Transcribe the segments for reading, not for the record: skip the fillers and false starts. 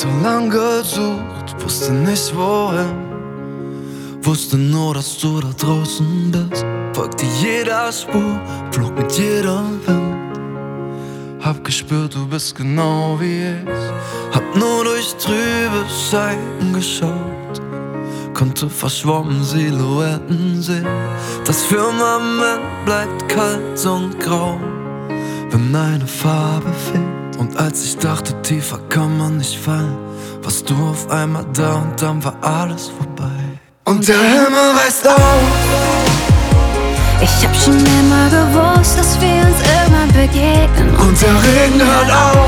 so lang gesucht, wusste nicht wohin. Wusste nur, dass du da draußen bist. Folgte jeder Spur, flog mit jedem Wind. Hab gespürt, du bist genau wie ich. Hab nur durch trübe Scheiben geschaut, konnte verschwommen Silhouetten sehen. Das Firmament bleibt kalt und grau, wenn eine Farbe fehlt. Und als ich dachte, tiefer kann man nicht fallen, warst du auf einmal da und dann war alles vorbei. Und der Himmel reißt auf. Ich hab schon immer gewusst, dass wir uns irgendwann begegnen. Und der Regen hört auf.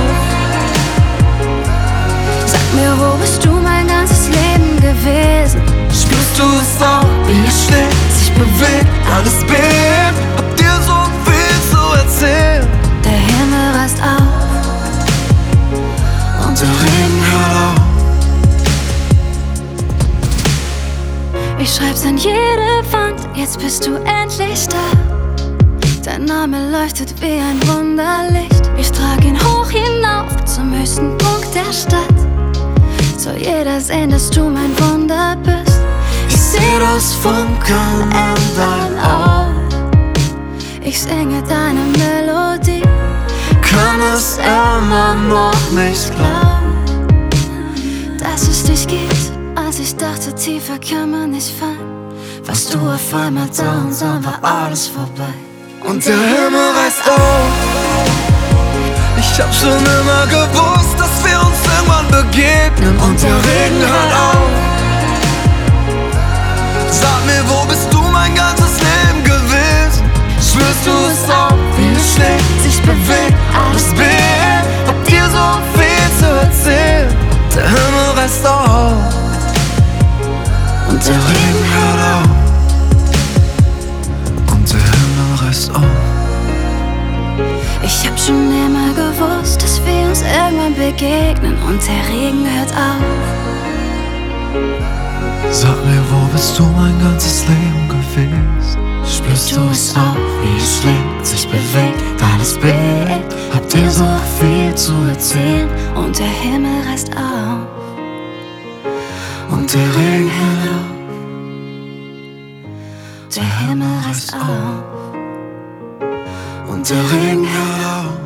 Sag mir, wo bist du mein ganzes Leben gewesen? Spürst du es auch, wie es schlägt, sich bewegt, alles bebt? Hab dir so viel zu erzählen. Der Himmel reißt auf und der Regen hört auf. Ich schreib's an jede Wand, jetzt bist du endlich da. Dein Name leuchtet wie ein Wunderlicht. Ich trag ihn hoch hinauf zum höchsten Punkt der Stadt. Soll jeder sehen, dass du mein Wunder bist. Ich seh das Funkeln in deinen Augen. Ich singe deine Melodie, kann es immer noch nicht glauben, dass es dich gibt. Als ich dachte, tiefer kann man nicht fallen, warst du auf einmal da und dann war alles vorbei. Und der Himmel reißt auf. Ich hab schon immer gewusst, dass wir uns irgendwann begegnen. Und der Regen hört auf. Sag mir, wo bist du mein ganzes Leben gewesen? Spürst du es auch, wie es schlägt, sich bewegt, alles bebt? Hab dir so viel zu erzählen. Der Himmel reißt auf. Und der Regen hört auf. Und der Himmel reißt auf. Ich hab schon immer gewusst, dass wir uns irgendwann begegnen. Und der Regen hört auf. Sag mir, wo bist du mein ganzes Leben gewesen? Spürst du es auch, wie es schlägt, sich bewegt, alles bebt? Hab dir so viel zu erzählen. Und der Himmel reißt auf. Und der Regen hört auf. Der Himmel reißt auf. Und der Regen hört auf.